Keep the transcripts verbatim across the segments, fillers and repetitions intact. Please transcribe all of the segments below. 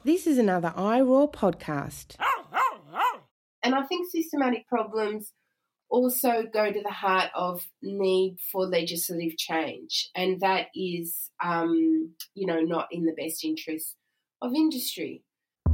This is another I R O A podcast. And I think systematic problems also go to the heart of need for legislative change, and that is, um, you know, not in the best interest of industry.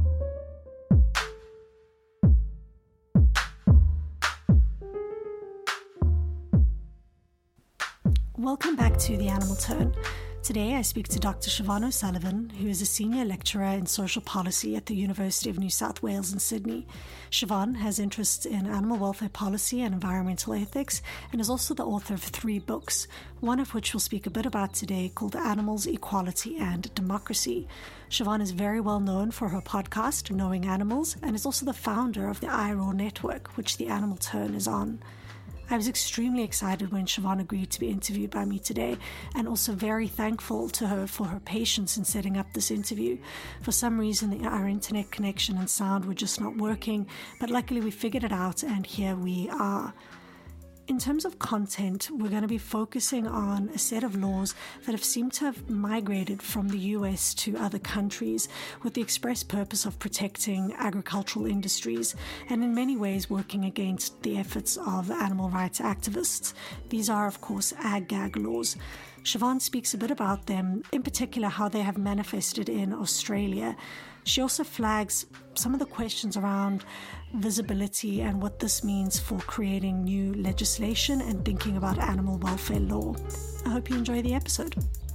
Welcome back to The Animal Turn. Today I speak to Doctor Siobhan O'Sullivan, who is a senior lecturer in social policy at the University of New South Wales in Sydney. Siobhan has interests in animal welfare policy and environmental ethics and is also the author of three books, one of which we'll speak a bit about today, called Animals, Equality and Democracy. Siobhan is very well known for her podcast, Knowing Animals, and is also the founder of the I R O A network, which The Animal Turn is on. I was extremely excited when Siobhan agreed to be interviewed by me today, and also very thankful to her for her patience in setting up this interview. For some reason, our internet connection and sound were just not working, but luckily we figured it out, and here we are. In terms of content, we're going to be focusing on a set of laws that have seemed to have migrated from the U S to other countries with the express purpose of protecting agricultural industries and in many ways working against the efforts of animal rights activists. These are, of course, ag-gag laws. Siobhan speaks a bit about them, in particular how they have manifested in Australia. She also flags some of the questions around visibility and what this means for creating new legislation and thinking about animal welfare law. I hope you enjoy the episode.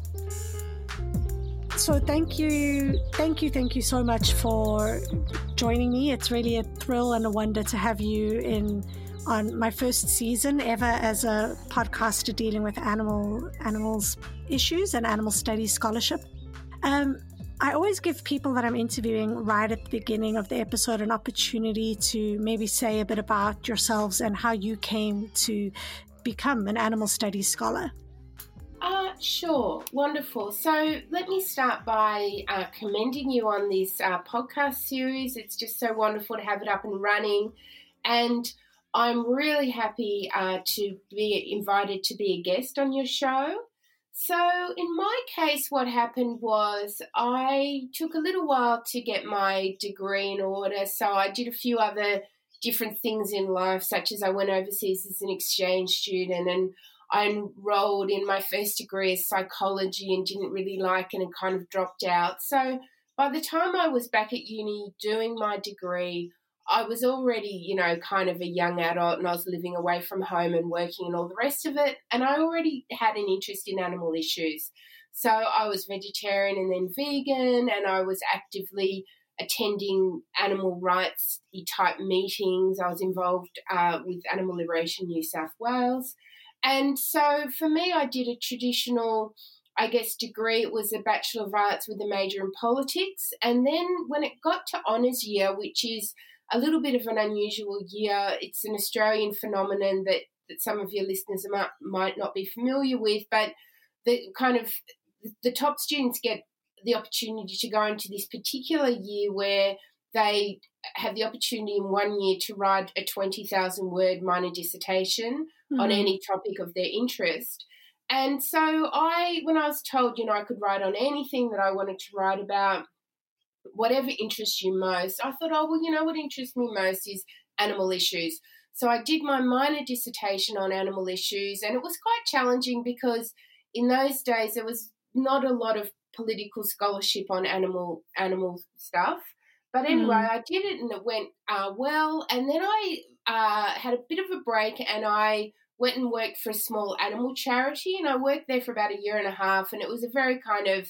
So thank you, thank you, thank you so much for joining me. It's really a thrill and a wonder to have you in on my first season ever as a podcaster dealing with animal animals issues and animal studies scholarship. Um, I always give people that I'm interviewing right at the beginning of the episode an opportunity to maybe say a bit about yourselves and how you came to become an animal studies scholar. Uh, sure. Wonderful. So let me start by uh, commending you on this uh, podcast series. It's just so wonderful to have it up and running. And I'm really happy uh, to be invited to be a guest on your show. So in my case, what happened was I took a little while to get my degree in order. So I did a few other different things in life, such as I went overseas as an exchange student, and I enrolled in my first degree as psychology and didn't really like it and kind of dropped out. So by the time I was back at uni doing my degree, I was already, you know, kind of a young adult, and I was living away from home and working and all the rest of it. And I already had an interest in animal issues. So I was vegetarian and then vegan, and I was actively attending animal rights type meetings. I was involved uh, with Animal Liberation New South Wales. And so for me, I did a traditional, I guess, degree. It was a Bachelor of Arts with a major in politics. And then when it got to honours year, which is a little bit of an unusual year, it's an Australian phenomenon that, that some of your listeners might, might not be familiar with, but the kind of the top students get the opportunity to go into this particular year where they have the opportunity in one year to write a twenty thousand word minor dissertation mm-hmm. on any topic of their interest. And so I, when I was told, you know, I could write on anything that I wanted to write about, whatever interests you most, I thought, oh, well, you know what interests me most is animal issues. So I did my minor dissertation on animal issues, and it was quite challenging because in those days there was not a lot of political scholarship on animal animal stuff. But anyway, mm. I did it and it went uh, well. And then I uh, had a bit of a break and I went and worked for a small animal charity, and I worked there for about a year and a half, and it was a very kind of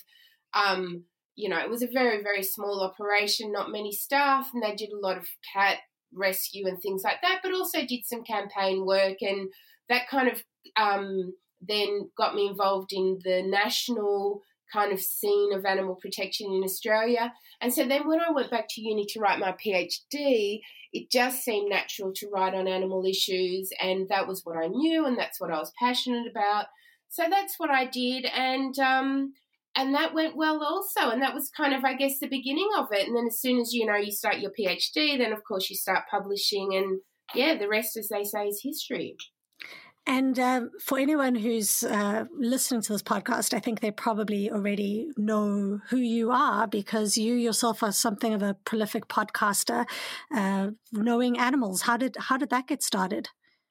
um, you know, it was a very, very small operation, not many staff, and they did a lot of cat rescue and things like that, but also did some campaign work, and that kind of um, then got me involved in the national kind of scene of animal protection in Australia. And so then when I went back to uni to write my PhD, it just seemed natural to write on animal issues, and that was what I knew and that's what I was passionate about. So that's what I did, and um, and that went well also, and that was kind of, I guess, the beginning of it. And then as soon as, you know, you start your PhD, then, of course, you start publishing, and, yeah, the rest, as they say, is history. And um, for anyone who's uh, listening to this podcast, I think they probably already know who you are because you yourself are something of a prolific podcaster, uh, knowing animals. How did how did that get started?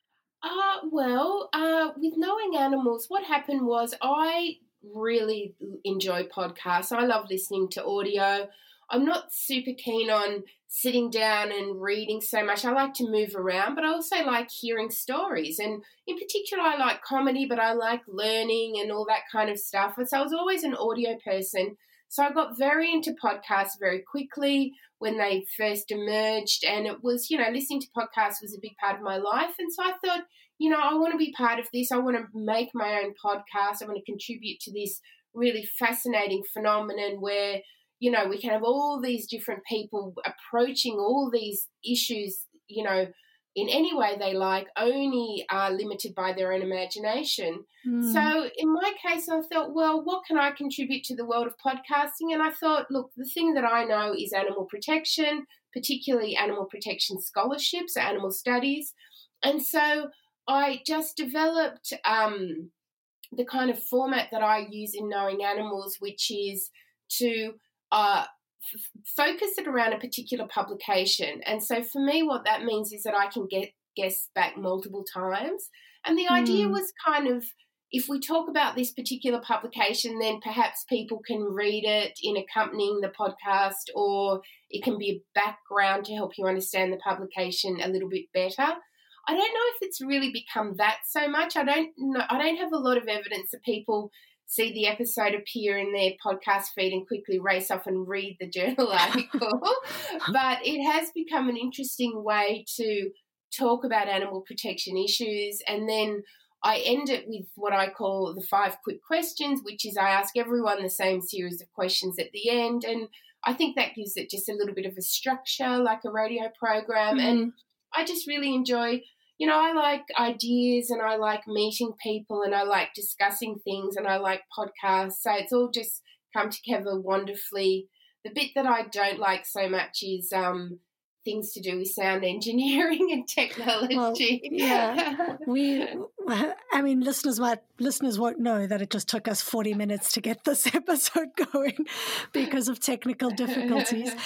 Uh, well, uh, with Knowing Animals, what happened was I really enjoy podcasts. I love listening to audio. I'm not super keen on sitting down and reading so much. I like to move around, but I also like hearing stories. And in particular, I like comedy, but I like learning and all that kind of stuff. And so I was always an audio person. So I got very into podcasts very quickly when they first emerged. And it was, you know, listening to podcasts was a big part of my life. And so I thought, you know, I want to be part of this. I want to make my own podcast. I want to contribute to this really fascinating phenomenon where, you know, we can have all these different people approaching all these issues, you know, in any way they like, only are limited by their own imagination. Mm. So in my case, I thought, well, what can I contribute to the world of podcasting? And I thought, look, the thing that I know is animal protection, particularly animal protection scholarships, animal studies. And so I just developed um, the kind of format that I use in Knowing Animals, which is to uh, f- focus it around a particular publication. And so for me, what that means is that I can get guests back multiple times. And the mm. idea was kind of, if we talk about this particular publication, then perhaps people can read it in accompanying the podcast, or it can be a background to help you understand the publication a little bit better. I don't know if it's really become that so much. I don't know. I don't have a lot of evidence that people see the episode appear in their podcast feed and quickly race off and read the journal article. But it has become an interesting way to talk about animal protection issues. And then I end it with what I call the five quick questions, which is I ask everyone the same series of questions at the end. And I think that gives it just a little bit of a structure, like a radio program. Mm. And I just really enjoy, you know, I like ideas and I like meeting people and I like discussing things and I like podcasts. So it's all just come together wonderfully. The bit that I don't like so much is um, things to do with sound engineering and technology. Well, yeah, we, I mean, listeners might, listeners won't know that it just took us forty minutes to get this episode going because of technical difficulties.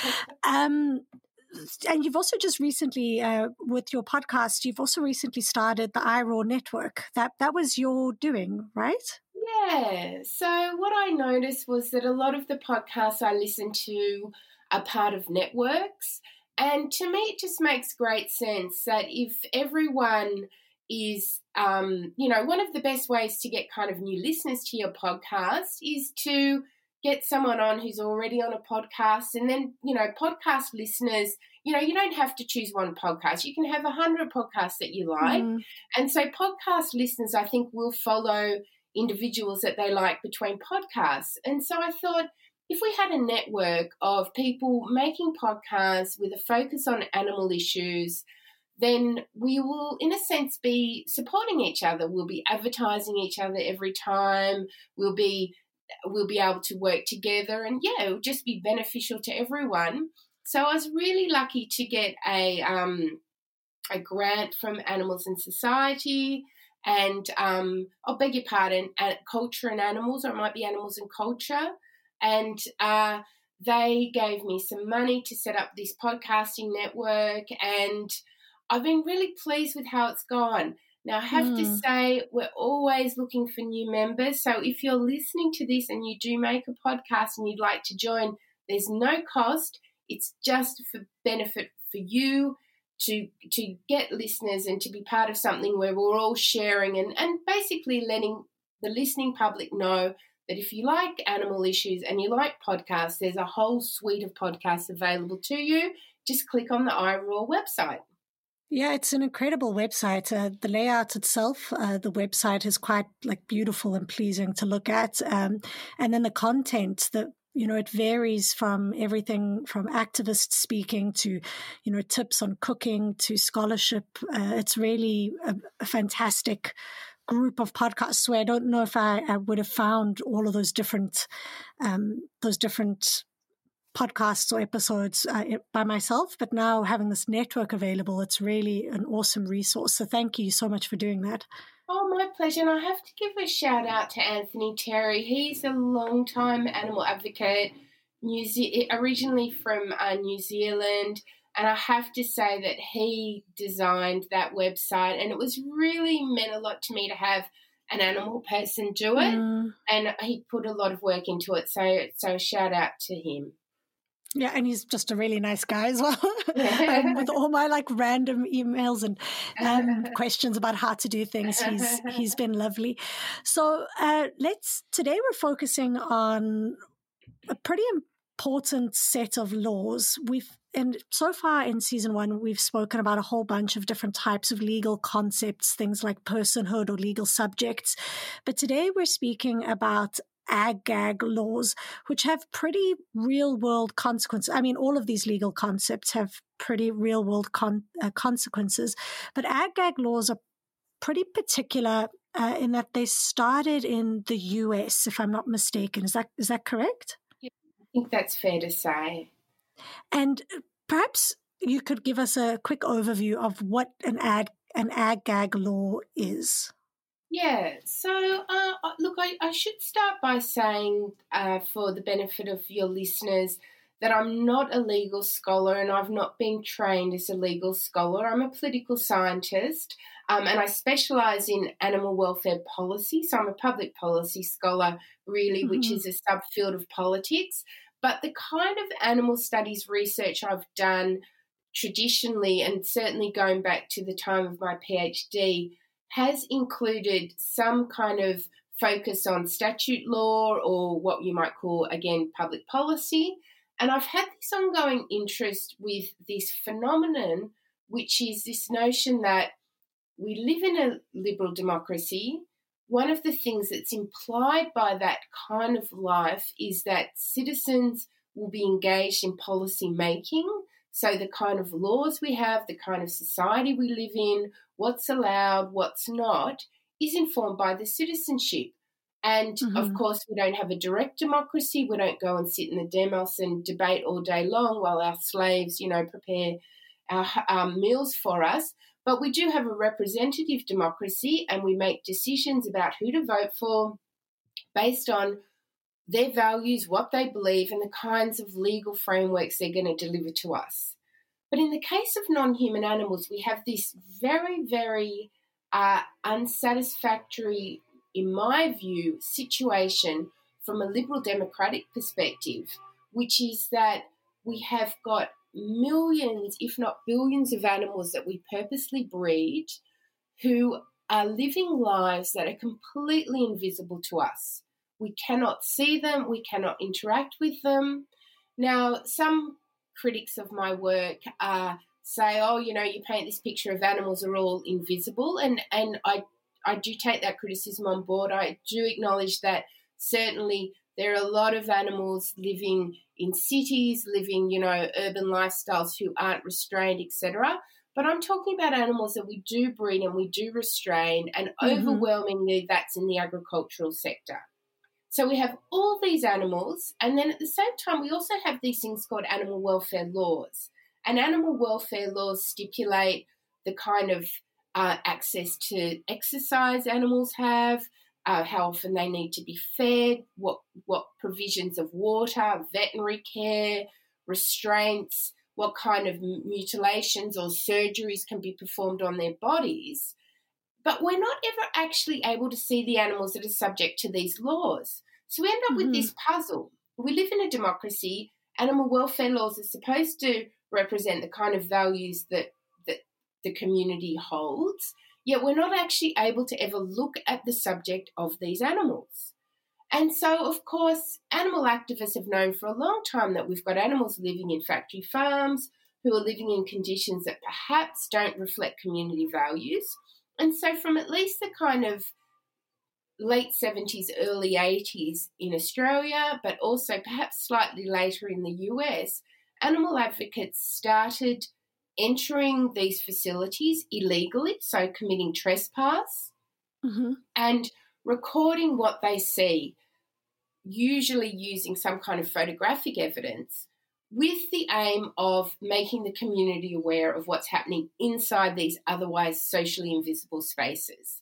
Um, And you've also just recently, uh, with your podcast, you've also recently started the I R O Network. That that was your doing, right? Yeah. So what I noticed was that a lot of the podcasts I listen to are part of networks. And to me, it just makes great sense that if everyone is, um, you know, one of the best ways to get kind of new listeners to your podcast is to get someone on who's already on a podcast. And then, you know, podcast listeners, you know, you don't have to choose one podcast. You can have a hundred podcasts that you like. Mm. And so podcast listeners, I think, will follow individuals that they like between podcasts. And so I thought, if we had a network of people making podcasts with a focus on animal issues, then we will, in a sense, be supporting each other. We'll be advertising each other every time. We'll be we'll be able to work together, and yeah, it'll just be beneficial to everyone. So I was really lucky to get a um, a grant from Animals in Society, and um, I'll beg your pardon, Culture and Animals, or it might be Animals and Culture, and uh, they gave me some money to set up this podcasting network, and I've been really pleased with how it's gone. Now, I have mm. to say, we're always looking for new members. So if you're listening to this and you do make a podcast and you'd like to join, there's no cost. It's just for benefit for you to to get listeners and to be part of something where we're all sharing and, and basically letting the listening public know that if you like animal issues and you like podcasts, there's a whole suite of podcasts available to you. Just click on the I R O website. Yeah, it's an incredible website. Uh, the layout itself, uh, the website is quite like beautiful and pleasing to look at. Um, and then the content, the you know, it varies from everything from activists speaking to, you know, tips on cooking to scholarship. Uh, it's really a, a fantastic group of podcasts where I don't know if I, I would have found all of those different, um, those different podcasts or episodes uh, by myself, but now having this network available, it's really an awesome resource. So thank you so much for doing that. Oh, my pleasure. And I have to give a shout out to Anthony Terry. He's a long-time animal advocate, New Ze- originally from uh, New Zealand. And I have to say that he designed that website, and it was really meant a lot to me to have an animal person do it. Mm. And he put a lot of work into it. So, so shout out to him. Yeah, and he's just a really nice guy as well. um, with all my like random emails and um, questions about how to do things, he's he's been lovely. So uh, let's today we're focusing on a pretty important set of laws. We've and so far in season one, we've spoken about a whole bunch of different types of legal concepts, things like personhood or legal subjects. But today we're speaking about ag-gag laws, which have pretty real-world consequences. I mean, all of these legal concepts have pretty real-world con- uh, consequences, but ag-gag laws are pretty particular uh, in that they started in the U S, if I'm not mistaken. Is that is that correct? Yeah, I think that's fair to say. And perhaps you could give us a quick overview of what an ag an ag-gag law is. Yeah, so uh, look, I, I should start by saying, uh, for the benefit of your listeners, that I'm not a legal scholar and I've not been trained as a legal scholar. I'm a political scientist um, and I specialise in animal welfare policy. So I'm a public policy scholar, really, mm-hmm. which is a subfield of politics. But the kind of animal studies research I've done traditionally, and certainly going back to the time of my PhD, has included some kind of focus on statute law or what you might call, again, public policy. And I've had this ongoing interest with this phenomenon, which is this notion that we live in a liberal democracy. One of the things that's implied by that kind of life is that citizens will be engaged in policy making. So the kind of laws we have, the kind of society we live in, what's allowed, what's not, is informed by the citizenship. And, mm-hmm. of course, we don't have a direct democracy. We don't go and sit in the demos and debate all day long while our slaves, you know, prepare our um, meals for us. But we do have a representative democracy, and we make decisions about who to vote for based on their values, what they believe, and the kinds of legal frameworks they're going to deliver to us. But in the case of non-human animals, we have this very, very uh, unsatisfactory, in my view, situation from a liberal democratic perspective, which is that we have got millions, if not billions, of animals that we purposely breed who are living lives that are completely invisible to us. We cannot see them. We cannot interact with them. Now, some critics of my work uh, say, oh, you know, you paint this picture of animals are all invisible. And, and I, I do take that criticism on board. I do acknowledge that certainly there are a lot of animals living in cities, living, you know, urban lifestyles who aren't restrained, et cetera. But I'm talking about animals that we do breed and we do restrain, and mm-hmm. overwhelmingly that's in the agricultural sector. So we have all these animals, and then at the same time we also have these things called animal welfare laws. And animal welfare laws stipulate the kind of uh, access to exercise animals have, uh, how often they need to be fed, what what provisions of water, veterinary care, restraints, what kind of mutilations or surgeries can be performed on their bodies. But we're not ever actually able to see the animals that are subject to these laws. So we end up mm-hmm. with this puzzle. We live in a democracy. Animal welfare laws are supposed to represent the kind of values that, that the community holds, yet we're not actually able to ever look at the subject of these animals. And so, of course, animal activists have known for a long time that we've got animals living in factory farms who are living in conditions that perhaps don't reflect community values. And so from at least the kind of late seventies, early eighties in Australia, but also perhaps slightly later in the U S, animal advocates started entering these facilities illegally, so committing trespass, mm-hmm. and recording what they see, usually using some kind of photographic evidence, with the aim of making the community aware of what's happening inside these otherwise socially invisible spaces.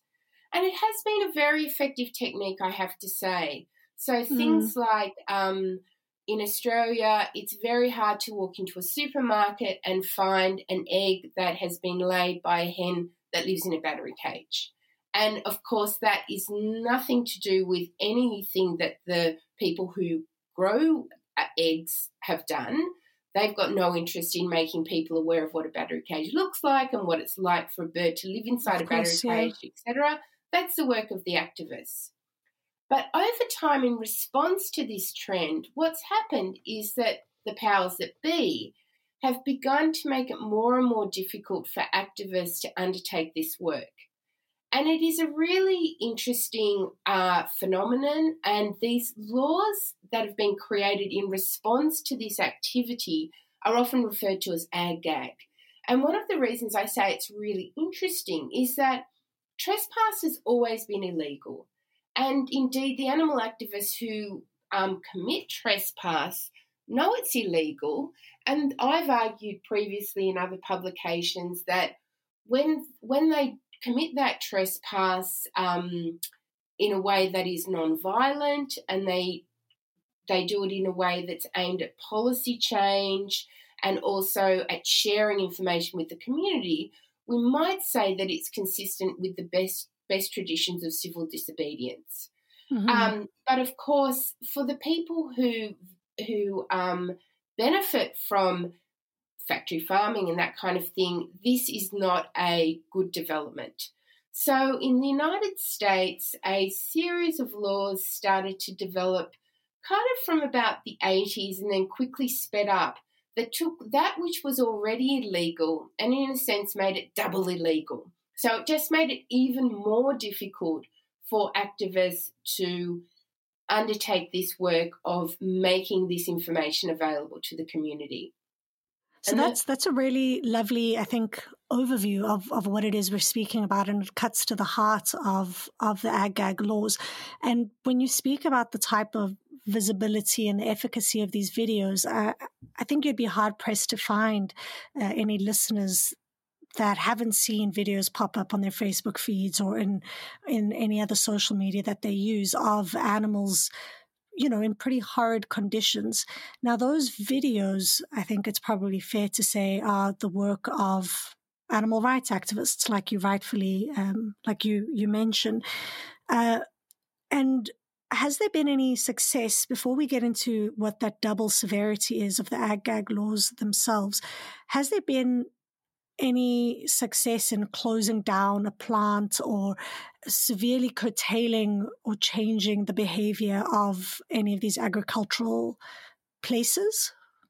And it has been a very effective technique, I have to say. So things mm. like um, in Australia, it's very hard to walk into a supermarket and find an egg that has been laid by a hen that lives in a battery cage. And, of course, that is nothing to do with anything that the people who grow eggs have done. They've got no interest in making people aware of what a battery cage looks like and what it's like for a bird to live inside of a course, battery yeah. cage, et cetera. That's the work of the activists. But over time, in response to this trend, what's happened is that the powers that be have begun to make it more and more difficult for activists to undertake this work. And it is a really interesting uh, phenomenon, and these laws that have been created in response to this activity are often referred to as ag-gag. And one of the reasons I say it's really interesting is that trespass has always been illegal. And indeed, the animal activists who um, commit trespass know it's illegal. And I've argued previously in other publications that when when they commit that trespass um, in a way that is non-violent, and they they do it in a way that's aimed at policy change and also at sharing information with the community, we might say that it's consistent with the best best traditions of civil disobedience. Mm-hmm. Um, but of course, for the people who who um, benefit from factory farming and that kind of thing, this is not a good development. So in the United States, a series of laws started to develop kind of from about the eighties and then quickly sped up that took that which was already illegal and in a sense made it double illegal. So it just made it even more difficult for activists to undertake this work of making this information available to the community. So and that's that's a really lovely, I think, overview of, of what it is we're speaking about, and it cuts to the heart of, of the ag-gag laws. And when you speak about the type of visibility and the efficacy of these videos, uh, I think you'd be hard-pressed to find uh, any listeners that haven't seen videos pop up on their Facebook feeds or in in any other social media that they use of animals, you know, in pretty hard conditions. Now, those videos, I think it's probably fair to say, are the work of animal rights activists, like you rightfully, um, like you you mentioned. Uh, and has there been any success, before we get into what that double severity is of the ag-gag laws themselves, has there been any success in closing down a plant or severely curtailing or changing the behavior of any of these agricultural places?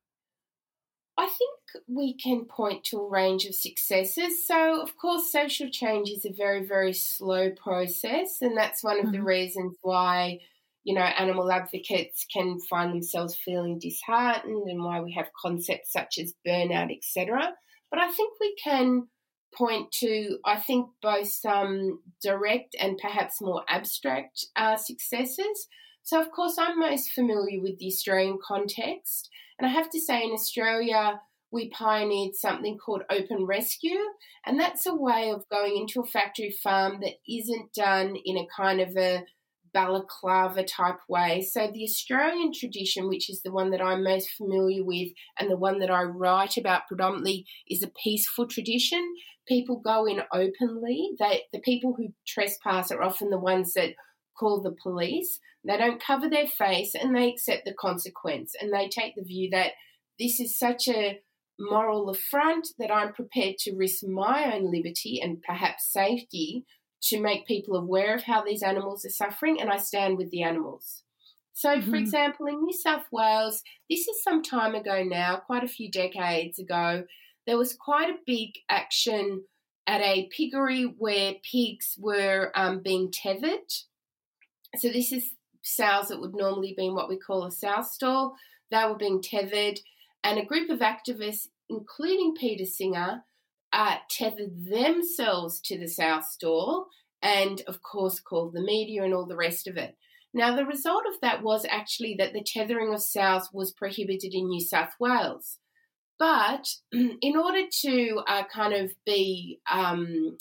I think we can point to a range of successes. So, of course, social change is a very, very slow process, and that's one of mm-hmm. the reasons why, you know, animal advocates can find themselves feeling disheartened and why we have concepts such as burnout, et cetera. But I think we can point to, I think, both some direct and perhaps more abstract uh, successes. So, of course, I'm most familiar with the Australian context. And I have to say, in Australia, we pioneered something called open rescue. And that's a way of going into a factory farm that isn't done in a kind of a balaclava type way. So the Australian tradition, which is the one that I'm most familiar with and the one that I write about predominantly, is a peaceful tradition. People go in openly. They, the people who trespass are often the ones that call the police. They don't cover their face and they accept the consequence, and they take the view that this is such a moral affront that I'm prepared to risk my own liberty and perhaps safety to make people aware of how these animals are suffering, and I stand with the animals. So, mm-hmm. for example, in New South Wales, this is some time ago now, quite a few decades ago, there was quite a big action at a piggery where pigs were um, being tethered. So this is sows that would normally be in what we call a sow stall. They were being tethered, and a group of activists, including Peter Singer, Uh, tethered themselves to the sow stall and, of course, called the media and all the rest of it. Now, the result of that was actually that the tethering of sows was prohibited in New South Wales. But in order to uh, kind of be um,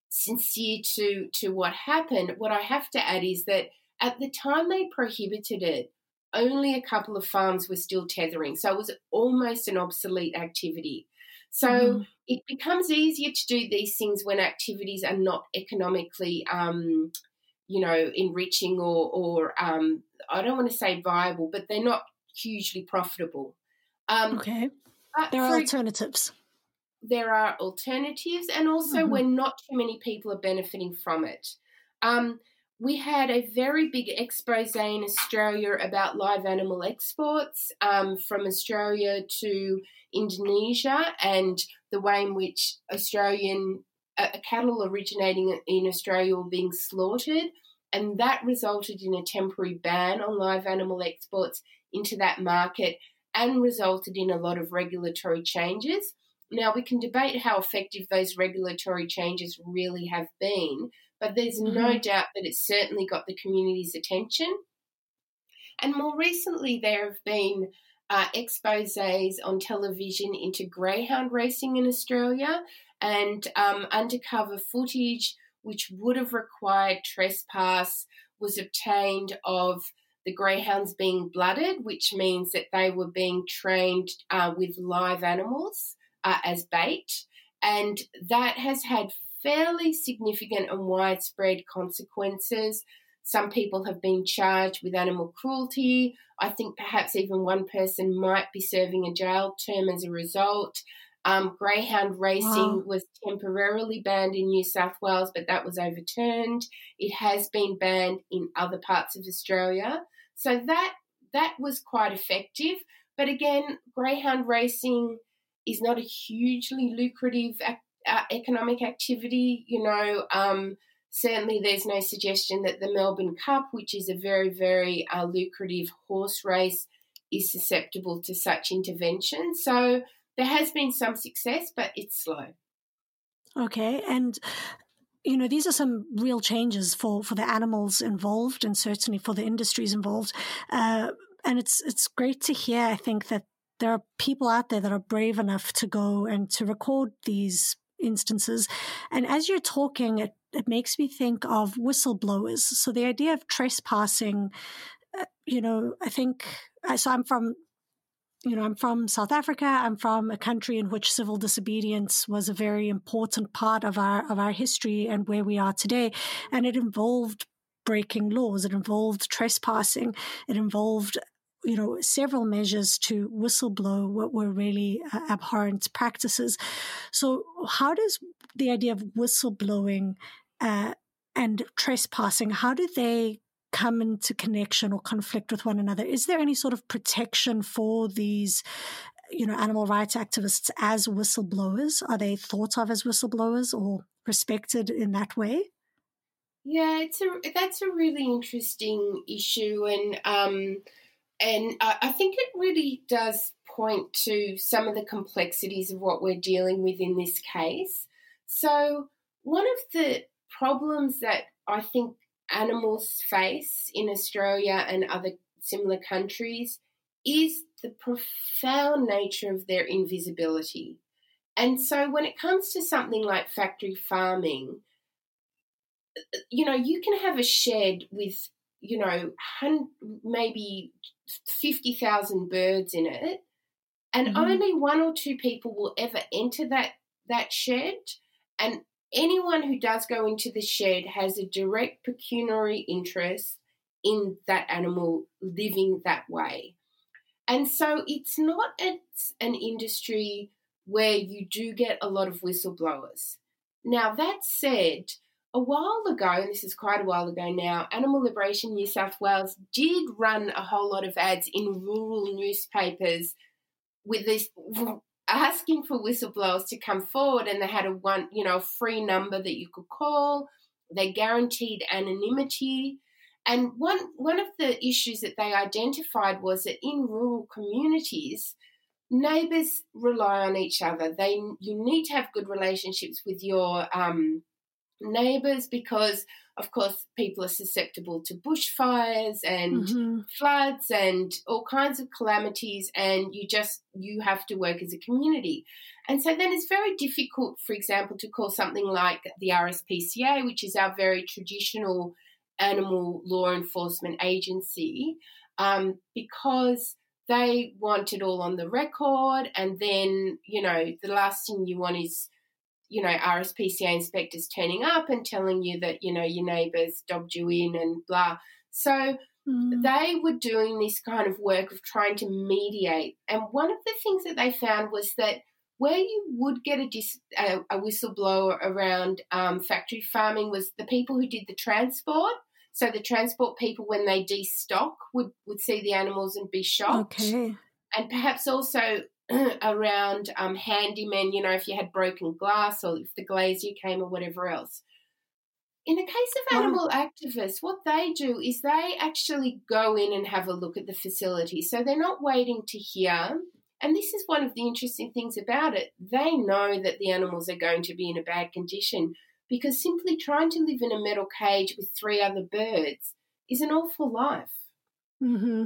sincere to, to what happened. What I have to add is that at the time they prohibited it, only a couple of farms were still tethering. So it was almost an obsolete activity. So mm-hmm. it becomes easier to do these things when activities are not economically, um, you know, enriching or, or um, I don't want to say viable, but they're not hugely profitable. Um, okay. There are alternatives. There are alternatives, and also mm-hmm. when not too many people are benefiting from it. Um, we had a very big expose in Australia about live animal exports um, from Australia to Indonesia, and the way in which Australian uh, cattle originating in Australia were being slaughtered, and that resulted in a temporary ban on live animal exports into that market and resulted in a lot of regulatory changes. Now, we can debate how effective those regulatory changes really have been, but there's mm-hmm. no doubt that it's certainly got the community's attention. And more recently, there have been uh, exposés on television into greyhound racing in Australia, and um, undercover footage which would have required trespass was obtained of the greyhounds being blooded, which means that they were being trained uh, with live animals uh, as bait, and that has had fairly significant and widespread consequences. Some people have been charged with animal cruelty. I think perhaps even one person might be serving a jail term as a result. Um, greyhound racing wow. was temporarily banned in New South Wales, but that was overturned. It has been banned in other parts of Australia. So that that was quite effective. But again, greyhound racing is not a hugely lucrative ac- uh, economic activity. You know, um, certainly there's no suggestion that the Melbourne Cup, which is a very, very uh, lucrative horse race, is susceptible to such intervention. So there has been some success, but it's slow. Okay, and you know, these are some real changes for, for the animals involved and certainly for the industries involved. Uh, and it's it's great to hear, I think, that there are people out there that are brave enough to go and to record these instances. And as you're talking, it, it makes me think of whistleblowers. So the idea of trespassing, uh, you know, I think, so I'm from You know, I'm from South Africa. I'm from a country in which civil disobedience was a very important part of our of our history and where we are today. And it involved breaking laws. It involved trespassing. It involved, you know, several measures to whistleblow what were really uh, abhorrent practices. So how does the idea of whistleblowing uh, and trespassing, how do they come into connection or conflict with one another? Is there any sort of protection for these, you know, animal rights activists as whistleblowers? Are they thought of as whistleblowers or respected in that way? Yeah, it's a that's a really interesting issue, and um, and I, I think it really does point to some of the complexities of what we're dealing with in this case. So one of the problems that I think animals face in Australia and other similar countries is the profound nature of their invisibility. And so when it comes to something like factory farming, you know, you can have a shed with, you know, maybe fifty thousand birds in it, and mm-hmm. only one or two people will ever enter that, that shed, and anyone who does go into the shed has a direct pecuniary interest in that animal living that way. And so it's not it's an industry where you do get a lot of whistleblowers. Now, that said, a while ago, and this is quite a while ago now, Animal Liberation New South Wales did run a whole lot of ads in rural newspapers with this asking for whistleblowers to come forward, and they had a one, you know, free number that you could call. They guaranteed anonymity. And one one of the issues that they identified was that in rural communities, neighbours rely on each other. They you need to have good relationships with your um, neighbours, because of course, people are susceptible to bushfires and Mm-hmm. floods and all kinds of calamities, and you just you have to work as a community. And so then it's very difficult, for example, to call something like the R S P C A, which is our very traditional animal law enforcement agency, um, because they want it all on the record, and then, you know, the last thing you want is, you know, R S P C A inspectors turning up and telling you that, you know, your neighbours dobbed you in and blah. So Mm. they were doing this kind of work of trying to mediate. And one of the things that they found was that where you would get a, dis, a, a whistleblower around um, factory farming was the people who did the transport. So the transport people, when they destock, would, would see the animals and be shocked. Okay. And perhaps also around um, handymen, you know, if you had broken glass or if the glazier came or whatever else. In the case of animal wow. activists, what they do is they actually go in and have a look at the facility. So they're not waiting to hear. And this is one of the interesting things about it. They know that the animals are going to be in a bad condition, because simply trying to live in a metal cage with three other birds is an awful life. Mm-hmm.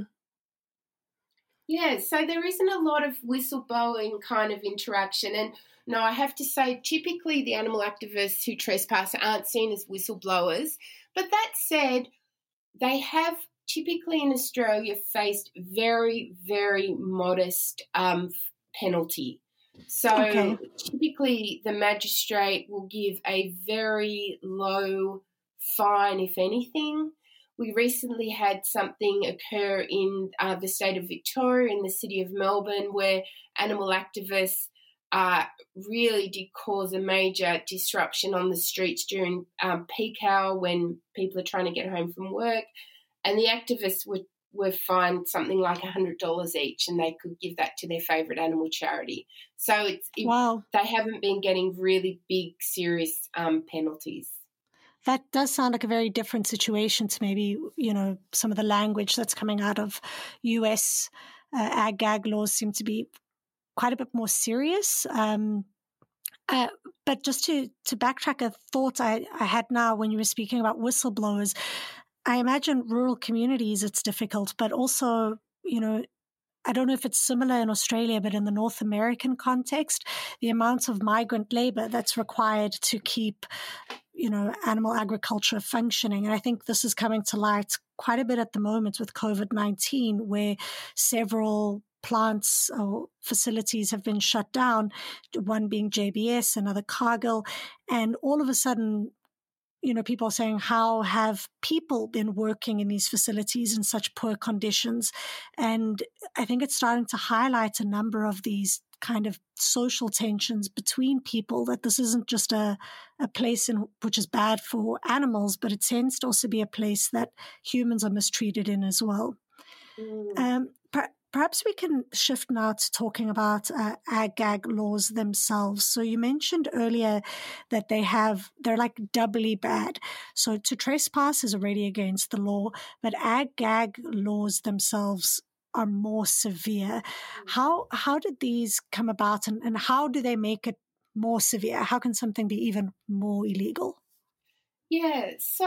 Yeah, so there isn't a lot of whistleblowing kind of interaction. And no, I have to say, typically the animal activists who trespass aren't seen as whistleblowers. But that said, they have typically in Australia faced very, very modest um, penalty. So okay. typically the magistrate will give a very low fine, if anything. We recently had something occur in uh, the state of Victoria, in the city of Melbourne, where animal activists uh, really did cause a major disruption on the streets during um, peak hour when people are trying to get home from work. And the activists were, were fined something like one hundred dollars each, and they could give that to their favourite animal charity. So it's it, wow. they haven't been getting really big, serious um, penalties. That does sound like a very different situation to maybe, you know, some of the language that's coming out of U S uh, ag-gag laws seem to be quite a bit more serious. Um, uh, but just to, to backtrack a thought I, I had now when you were speaking about whistleblowers, I imagine rural communities it's difficult, but also, you know, I don't know if it's similar in Australia, but in the North American context, the amount of migrant labor that's required to keep, you know, animal agriculture functioning. And I think this is coming to light quite a bit at the moment with COVID nineteen, where several plants or facilities have been shut down, one being J B S, another Cargill. And all of a sudden, you know, people are saying, how have people been working in these facilities in such poor conditions? And I think it's starting to highlight a number of these kind of social tensions between people, that this isn't just a, a place in which is bad for animals, but it tends to also be a place that humans are mistreated in as well. Mm. Um, per- perhaps we can shift now to talking about uh, ag-gag laws themselves. So you mentioned earlier that they have, they're like doubly bad. So to trespass is already against the law, but ag-gag laws themselves are more severe. How how did these come about, and, and how do they make it more severe? How can something be even more illegal? Yeah, so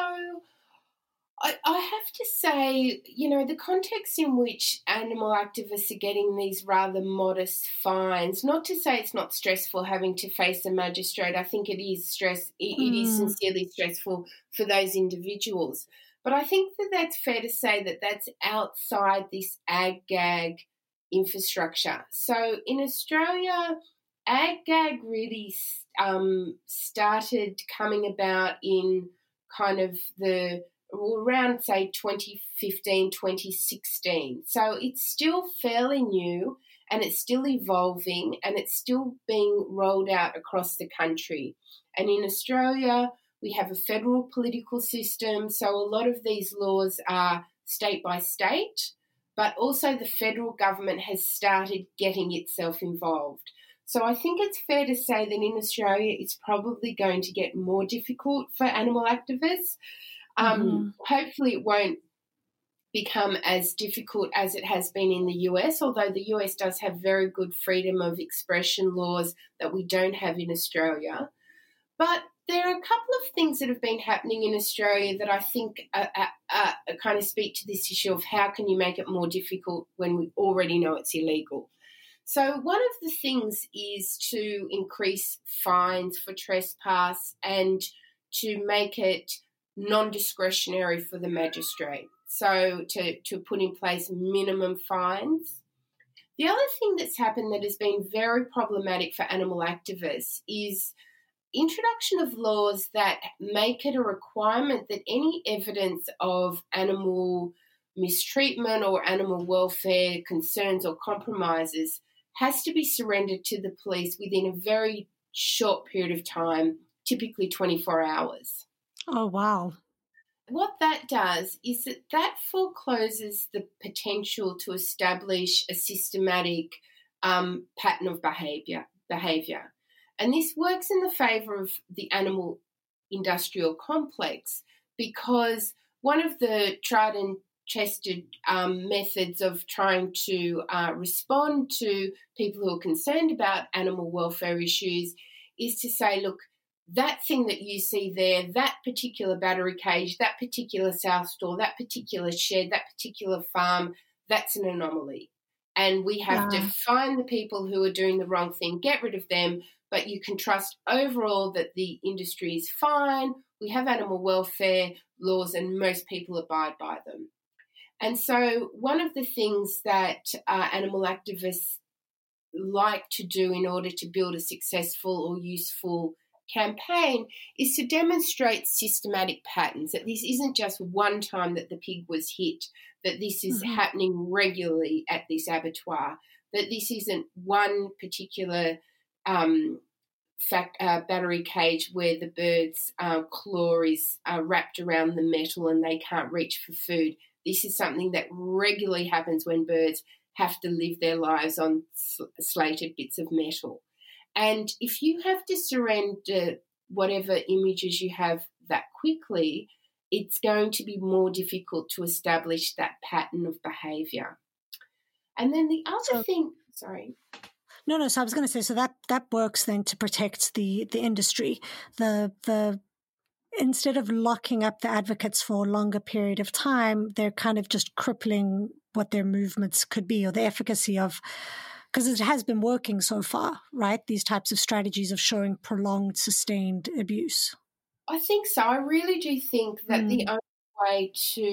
I, I have to say, you know, the context in which animal activists are getting these rather modest fines, not to say it's not stressful having to face a magistrate. I think it is stress. It, Mm. it is sincerely stressful for those individuals. But I think that that's fair to say that that's outside this ag-gag infrastructure. So in Australia, ag-gag really um, started coming about in kind of the around, say, twenty fifteen, twenty sixteen. So it's still fairly new, and it's still evolving, and it's still being rolled out across the country. And in Australia, we have a federal political system, so a lot of these laws are state by state, but also the federal government has started getting itself involved. So I think it's fair to say that in Australia it's probably going to get more difficult for animal activists. Um, Mm-hmm. Hopefully it won't become as difficult as it has been in the U S, although the U S does have very good freedom of expression laws that we don't have in Australia. But there are a couple of things that have been happening in Australia that I think uh, uh, uh, kind of speak to this issue of how can you make it more difficult when we already know it's illegal. So one of the things is to increase fines for trespass and to make it non-discretionary for the magistrate, so to, to put in place minimum fines. The other thing that's happened that has been very problematic for animal activists is introduction of laws that make it a requirement that any evidence of animal mistreatment or animal welfare concerns or compromises has to be surrendered to the police within a very short period of time, typically twenty-four hours. Oh, wow. What that does is that that forecloses the potential to establish a systematic um, pattern of behaviour. behaviour. And this works in the favour of the animal industrial complex because one of the tried and tested um, methods of trying to uh, respond to people who are concerned about animal welfare issues is to say, look, that thing that you see there, that particular battery cage, that particular south store, that particular shed, that particular farm, that's an anomaly. And we have yeah. to find the people who are doing the wrong thing, get rid of them, but you can trust overall that the industry is fine. We have animal welfare laws and most people abide by them. And so one of the things that uh, animal activists like to do in order to build a successful or useful campaign is to demonstrate systematic patterns, that this isn't just one time that the pig was hit, that this is mm-hmm. happening regularly at this abattoir, that this isn't one particular um, fact, uh, battery cage where the bird's uh, claw is uh, wrapped around the metal and they can't reach for food. This is something that regularly happens when birds have to live their lives on sl- slated bits of metal. And if you have to surrender whatever images you have that quickly, it's going to be more difficult to establish that pattern of behaviour. And then the other so, thing, sorry. No, no, so I was going to say, so that, that works then to protect the, the industry. The the instead of locking up the advocates for a longer period of time, they're kind of just crippling what their movements could be or the efficacy of, because it has been working so far, right? These types of strategies of showing prolonged, sustained abuse. I think so. I really do think that mm. the only way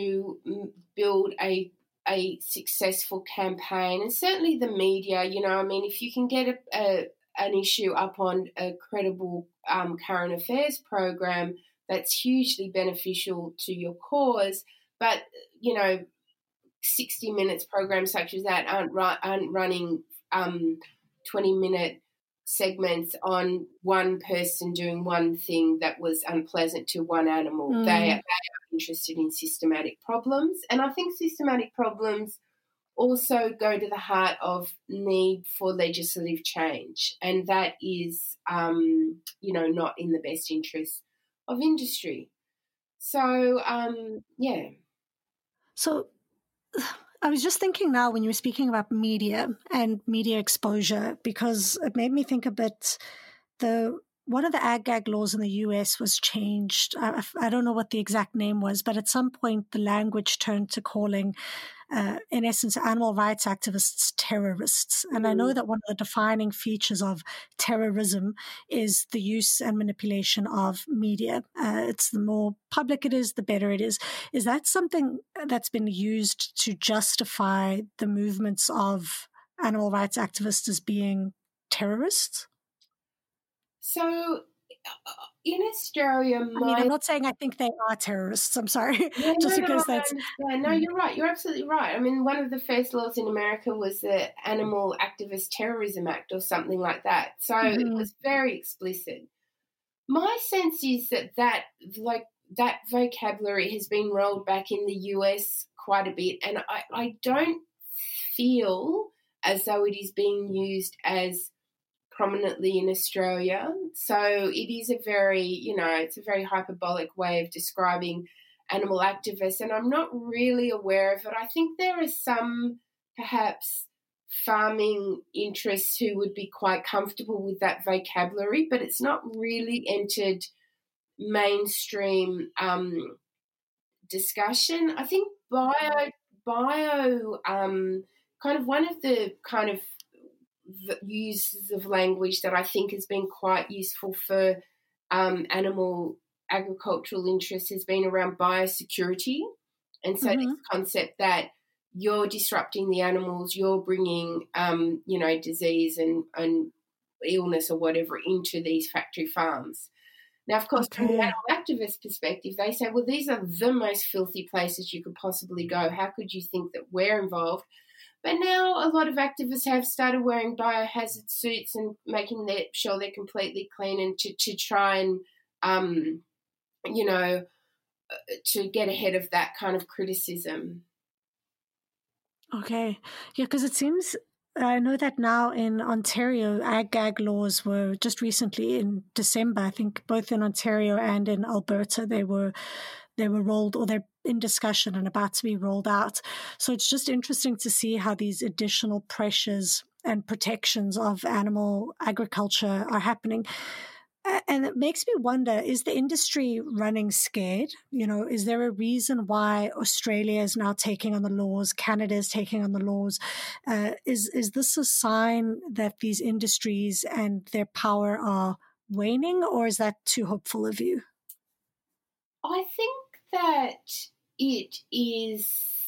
to build a a successful campaign, and certainly the media, you know, I mean, if you can get a, a an issue up on a credible um, current affairs program, that's hugely beneficial to your cause. But, you know, sixty minutes programs such as that aren't, ru- aren't running um, twenty-minute segments on one person doing one thing that was unpleasant to one animal. Mm. They, they are interested in systematic problems. And I think systematic problems also go to the heart of need for legislative change, and that is, um, you know, not in the best interest of industry. So, um, yeah. So I was just thinking now when you were speaking about media and media exposure, because it made me think a bit, the one of the ag-gag laws in the U S was changed. I, I don't know what the exact name was, but at some point the language turned to calling, uh, in essence, animal rights activists terrorists. And mm. I know that one of the defining features of terrorism is the use and manipulation of media. Uh, it's the more public it is, the better it is. Is that something that's been used to justify the movements of animal rights activists as being terrorists? So in Australia, my... I mean, I'm not saying I think they are terrorists. I'm sorry. Yeah, Just no, because no, that's... No, you're right. You're absolutely right. I mean, one of the first laws in America was the Animal Activist Terrorism Act or something like that. So mm-hmm. it was very explicit. My sense is that that, like, that vocabulary has been rolled back in the U S quite a bit, and I, I don't feel as though it is being used as prominently in Australia. So it is a very, you know, it's a very hyperbolic way of describing animal activists, and I'm not really aware of it. I think there are some perhaps farming interests who would be quite comfortable with that vocabulary, but it's not really entered mainstream um, discussion. I think bio, bio, um, kind of one of the kind of uses of language that I think has been quite useful for um, animal agricultural interests has been around biosecurity. And so mm-hmm. this concept that you're disrupting the animals, you're bringing, um, you know, disease and, and illness or whatever into these factory farms. Now, of course, okay. from the animal activist perspective, they say, well, these are the most filthy places you could possibly go. How could you think that we're involved? But now a lot of activists have started wearing biohazard suits and making their, sure they're completely clean and to, to try and, um, you know, to get ahead of that kind of criticism. Okay. Yeah, because it seems, I know that now in Ontario, ag-gag laws were just recently in December, I think both in Ontario and in Alberta, they were they were rolled, or they're in discussion and about to be rolled out. So it's just interesting to see how these additional pressures and protections of animal agriculture are happening. And it makes me wonder, is the industry running scared? You know, is there a reason why Australia is now taking on the laws, Canada is taking on the laws? Uh, is, is this a sign that these industries and their power are waning, or is that too hopeful of you? I think that it is,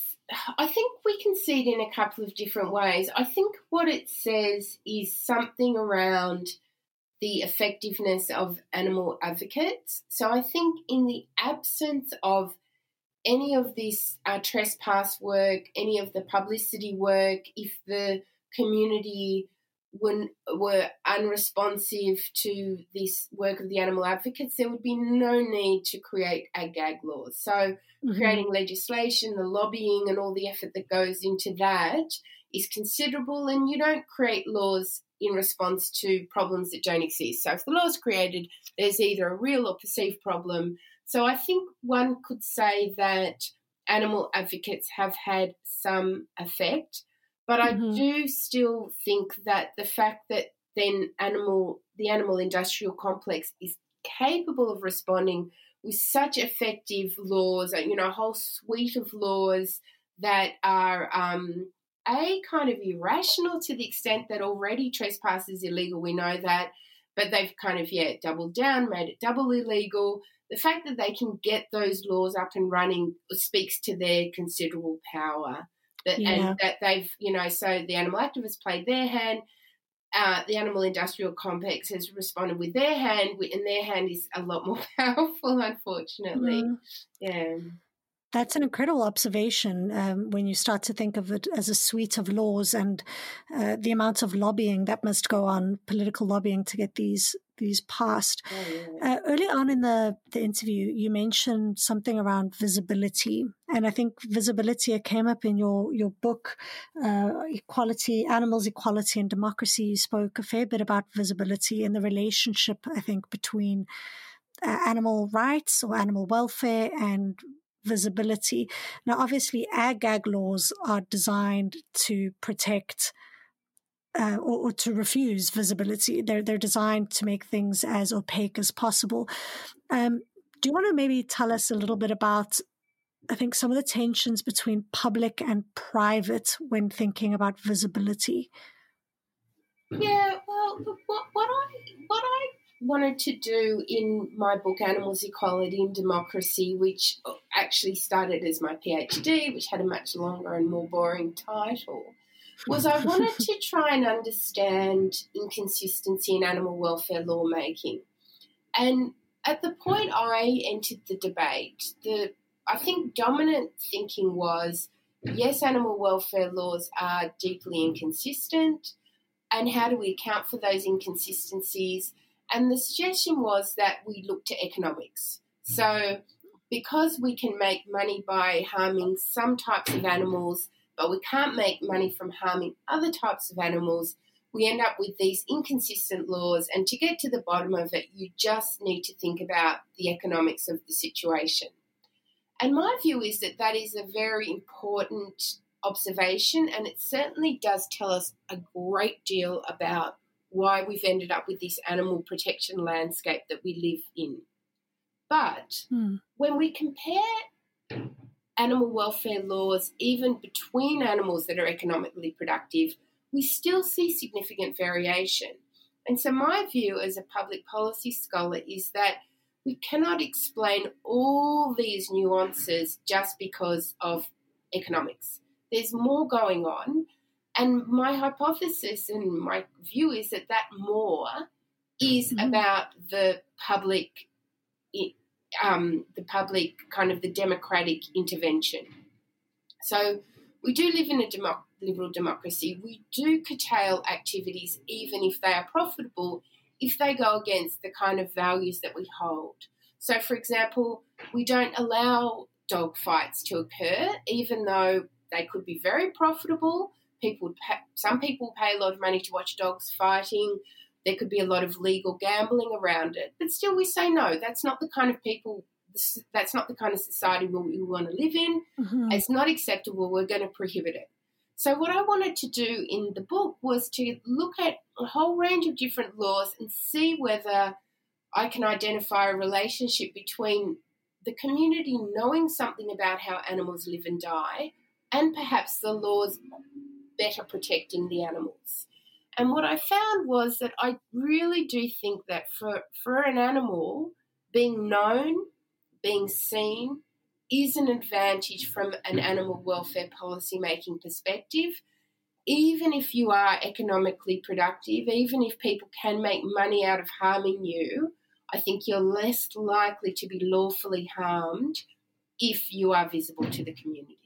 I think we can see it in a couple of different ways. I think what it says is something around the effectiveness of animal advocates. So I think in the absence of any of this uh, trespass work, any of the publicity work, if the community when, were unresponsive to this work of the animal advocates, there would be no need to create ag-gag laws. So mm-hmm. creating legislation, the lobbying and all the effort that goes into that is considerable, and you don't create laws in response to problems that don't exist. So if the law is created, there's either a real or perceived problem. So I think one could say that animal advocates have had some effect, but mm-hmm. I do still think that the fact that then animal the animal industrial complex is capable of responding with such effective laws, you know, a whole suite of laws that are um, A, kind of irrational to the extent that already trespass is illegal, we know that, but they've kind of, yeah, doubled down, made it double illegal. The fact that they can get those laws up and running speaks to their considerable power. That, yeah. And that they've, you know, so the animal activists played their hand, uh, the animal industrial complex has responded with their hand, and their hand is a lot more powerful, unfortunately. Mm. Yeah. That's an incredible observation um, when you start to think of it as a suite of laws and uh, the amount of lobbying that must go on, political lobbying, to get these these passed. Oh, yeah. uh, early on in the, the interview, you mentioned something around visibility. And I think visibility came up in your, your book, uh, Equality, Animals, Equality and Democracy. You spoke a fair bit about visibility and the relationship, I think, between uh, animal rights or animal welfare and visibility. Now, obviously, ag-gag laws are designed to protect uh, or, or to refuse visibility. They're they're designed to make things as opaque as possible. Um, do you want to maybe tell us a little bit about, I think, some of the tensions between public and private when thinking about visibility? Yeah, well, what, what I what I wanted to do in my book, Animals, Equality and Democracy, which actually started as my PhD, which had a much longer and more boring title, was I wanted to try and understand inconsistency in animal welfare lawmaking. And at the point I entered the debate, the I think dominant thinking was, yes, animal welfare laws are deeply inconsistent, and how do we account for those inconsistencies? And the suggestion was that we look to economics. So because we can make money by harming some types of animals, but we can't make money from harming other types of animals, we end up with these inconsistent laws. And to get to the bottom of it, you just need to think about the economics of the situation. And my view is that that is a very important observation, and it certainly does tell us a great deal about why we've ended up with this animal protection landscape that we live in. But mm. when we compare animal welfare laws, even between animals that are economically productive, we still see significant variation. And so my view as a public policy scholar is that we cannot explain all these nuances just because of economics. There's more going on. And my hypothesis and my view is that that more is mm-hmm. about the public, um, the public kind of the democratic intervention. So we do live in a democ- liberal democracy. We do curtail activities even if they are profitable, if they go against the kind of values that we hold. So, for example, we don't allow dog fights to occur, even though they could be very profitable. People, some people pay a lot of money to watch dogs fighting. There could be a lot of legal gambling around it. But still we say, no, that's not the kind of people, that's not the kind of society we want to live in. Mm-hmm. It's not acceptable. We're going to prohibit it. So what I wanted to do in the book was to look at a whole range of different laws and see whether I can identify a relationship between the community knowing something about how animals live and die and perhaps the laws better protecting the animals. And what I found was that I really do think that for, for an animal, being known, being seen, is an advantage from an animal welfare policy making perspective. Even if you are economically productive, even if people can make money out of harming you, I think you're less likely to be lawfully harmed if you are visible to the community.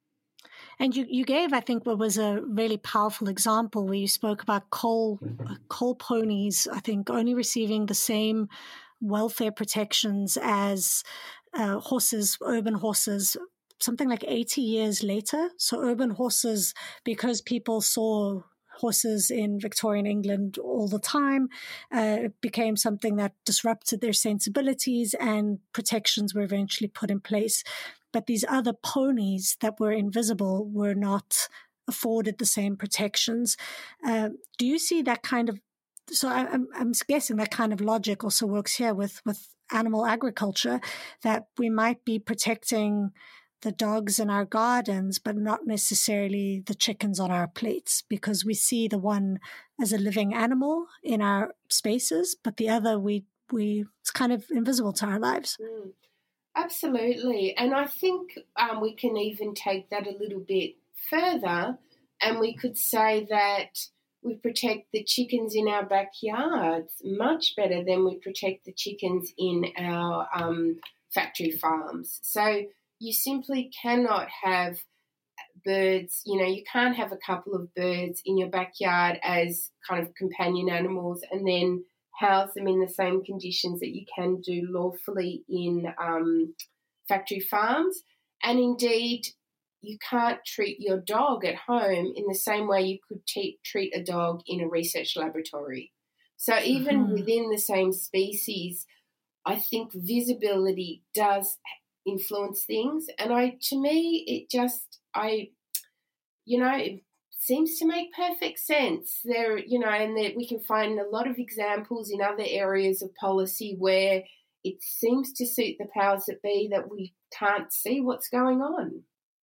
And you, you gave, I think, what was a really powerful example where you spoke about coal, coal ponies, I think, only receiving the same welfare protections as uh, horses, urban horses, something like eighty years later. So urban horses, because people saw horses in Victorian England all the time, uh, it became something that disrupted their sensibilities, and protections were eventually put in place. But these other ponies that were invisible were not afforded the same protections. Uh, do you see that kind of, so I, I'm, I'm guessing that kind of logic also works here with, with animal agriculture, that we might be protecting the dogs in our gardens, but not necessarily the chickens on our plates, because we see the one as a living animal in our spaces, but the other, we, we it's kind of invisible to our lives. Mm. Absolutely. And I think um, we can even take that a little bit further, and we could say that we protect the chickens in our backyards much better than we protect the chickens in our um, factory farms. So you simply cannot have birds, you know, you can't have a couple of birds in your backyard as kind of companion animals and then house them in the same conditions that you can do lawfully in um, factory farms. And indeed, you can't treat your dog at home in the same way you could t- treat a dog in a research laboratory. So even mm-hmm. within the same species, I think visibility does influence things. And I, to me, it just, I, you know, it seems to make perfect sense. There, you know, and that we can find a lot of examples in other areas of policy where it seems to suit the powers that be that we can't see what's going on.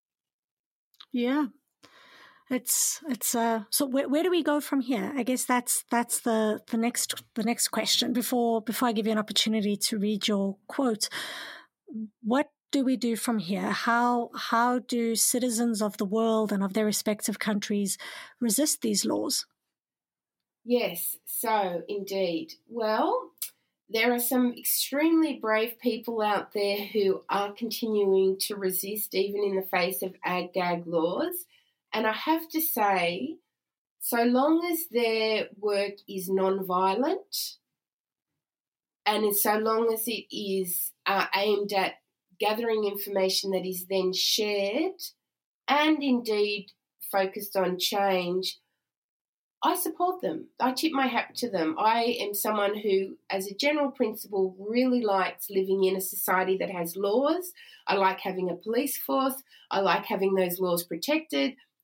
Yeah. It's it's uh so where where do we go from here? I guess that's that's the the next the next question before before I give you an opportunity to read your quote. What do we do from here? How how do citizens of the world and of their respective countries resist these laws? Yes, so indeed. Well, there are some extremely brave people out there who are continuing to resist even in the face of ag-gag laws. And I have to say, so long as their work is non-violent and so long as it is uh, aimed at gathering information that is then shared and indeed focused on change, I support them. I tip my hat to them. I am someone who, as a general principle, really likes living in a society that has laws. I like having a police force. I like having those laws protected.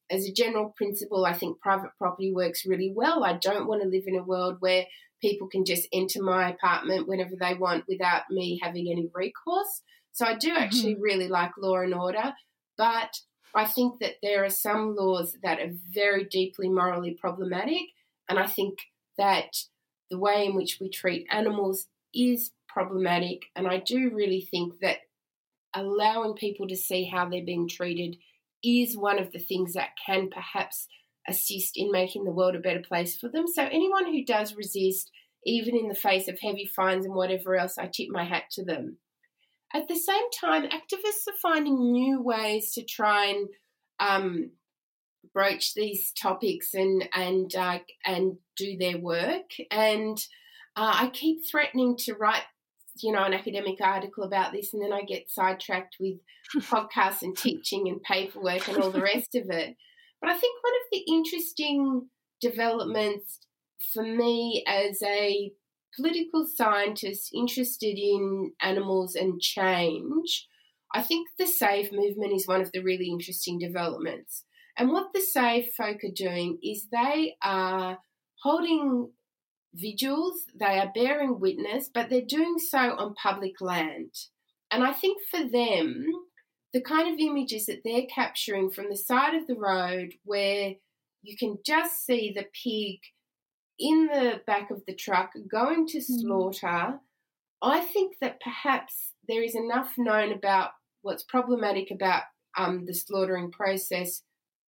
as a general principle, I think private property works really well. I don't want to live in a world where people can just enter my apartment whenever they want without me having any recourse. So I do actually mm-hmm. really like law and order, but I think that there are some laws that are very deeply morally problematic, and I think that the way in which we treat animals is problematic, and I do really think that allowing people to see how they're being treated is one of the things that can perhaps assist in making the world a better place for them. So anyone who does resist, even in the face of heavy fines and whatever else, I tip my hat to them. At the same time, activists are finding new ways to try and um, broach these topics and and uh, and do their work. And uh, I keep threatening to write, you know, an academic article about this, and then I get sidetracked with podcasts and teaching and paperwork and all the rest of it. But I think one of the interesting developments for me as a political scientist interested in animals and change, I think the SAVE movement is one of the really interesting developments. And what the SAVE folk are doing is they are holding vigils, they are bearing witness, but they're doing so on public land. And I think for them, the kind of images that they're capturing from the side of the road where you can just see the pig in the back of the truck going to slaughter, mm. I think that perhaps there is enough known about what's problematic about um, the slaughtering process,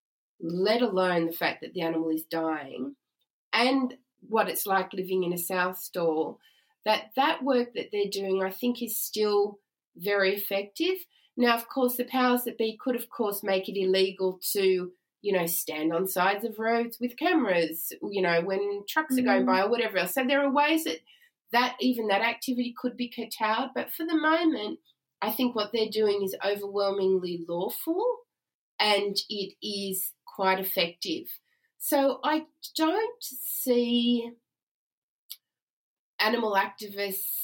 let alone the fact that the animal is dying, and what it's like living in a south stall, that that work that they're doing I think is still very effective. Now, of course, the powers that be could, of course, make it illegal to, you know, stand on sides of roads with cameras, you know, when trucks are going by or whatever else. So there are ways that, that even that activity could be curtailed. But for the moment, I think what they're doing is overwhelmingly lawful and it is quite effective. So I don't see animal activists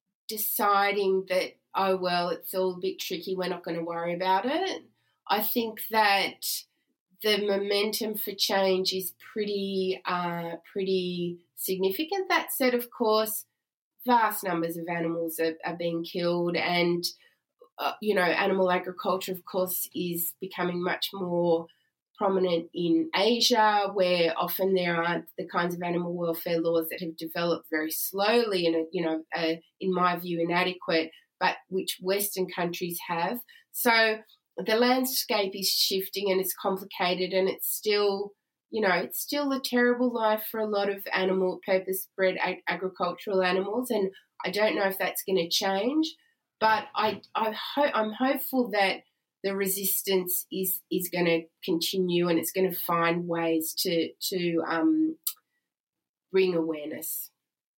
deciding that, oh, well, it's all a bit tricky, we're not going to worry about it. I think that the momentum for change is pretty, uh, pretty significant. That said, of course, vast numbers of animals are, are being killed and, uh, you know, animal agriculture, of course, is becoming much more prominent in Asia, where often there aren't the kinds of animal welfare laws that have developed very slowly and, you know, uh, in my view, inadequate, but which Western countries have. So the landscape is shifting and it's complicated and it's still, you know, it's still a terrible life for a lot of animal purpose-bred ag- agricultural animals, and I don't know if that's going to change, but I, I ho- I'm hopeful that the resistance is is going to continue and it's going to find ways to to um, bring awareness.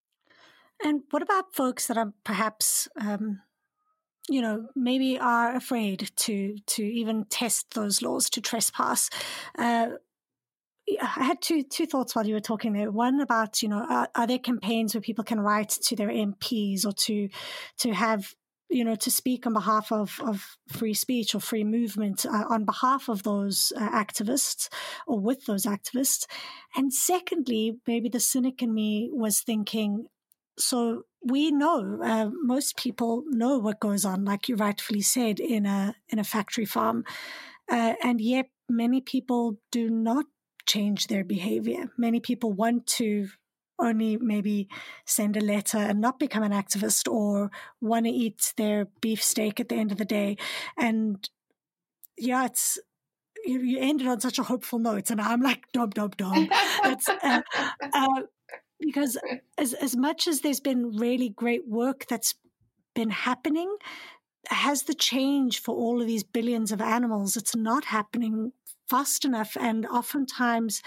And what about folks that are perhaps, um, you know, maybe are afraid to to even test those laws, to trespass? Uh, I had two two thoughts while you were talking there. One about, you know, are, are there campaigns where people can write to their M Ps or to to have, you know, to speak on behalf of, of free speech or free movement uh, on behalf of those uh, activists or with those activists? And secondly, maybe the cynic in me was thinking, so we know, uh, most people know what goes on, like you rightfully said, in a in a factory farm, uh, and yet many people do not change their behavior. Many people want to only maybe send a letter and not become an activist, or want to eat their beef steak at the end of the day. And yeah, it's you, you ended on such a hopeful note, and I'm like, dom, dom, dom. It's, uh, uh, because as as much as there's been really great work that's been happening, has the change for all of these billions of animals, it's not happening fast enough. And oftentimes,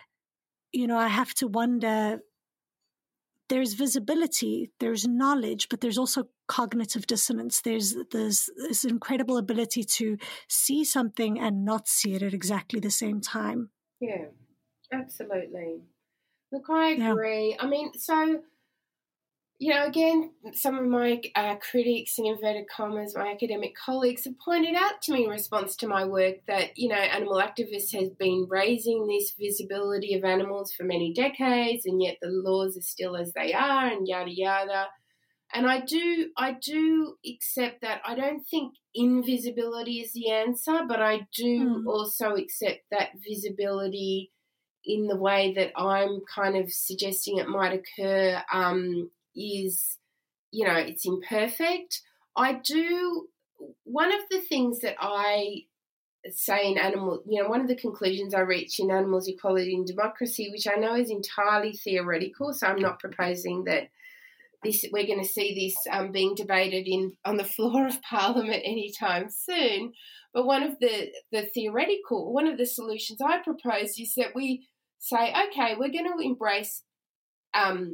you know, I have to wonder, there's visibility, there's knowledge, but there's also cognitive dissonance. There's, there's this incredible ability to see something and not see it at exactly the same time. Yeah, absolutely. Look, I agree. Yeah. I mean, so, you know, again, some of my uh, critics, in inverted commas, my academic colleagues have pointed out to me in response to my work that, you know, animal activists have been raising this visibility of animals for many decades, and yet the laws are still as they are, and yada, yada. And I do, I do accept that. I don't think invisibility is the answer, but I do mm. also accept that visibility in the way that I'm kind of suggesting it might occur um, is, you know, it's imperfect. I do, one of the things that I say in animal, you know, one of the conclusions I reach in Animals, Equality and Democracy, which I know is entirely theoretical, so I'm not proposing that this we're going to see this um, being debated in on the floor of Parliament anytime soon. But one of the, the theoretical, one of the solutions I propose is that we say, okay, we're going to embrace um,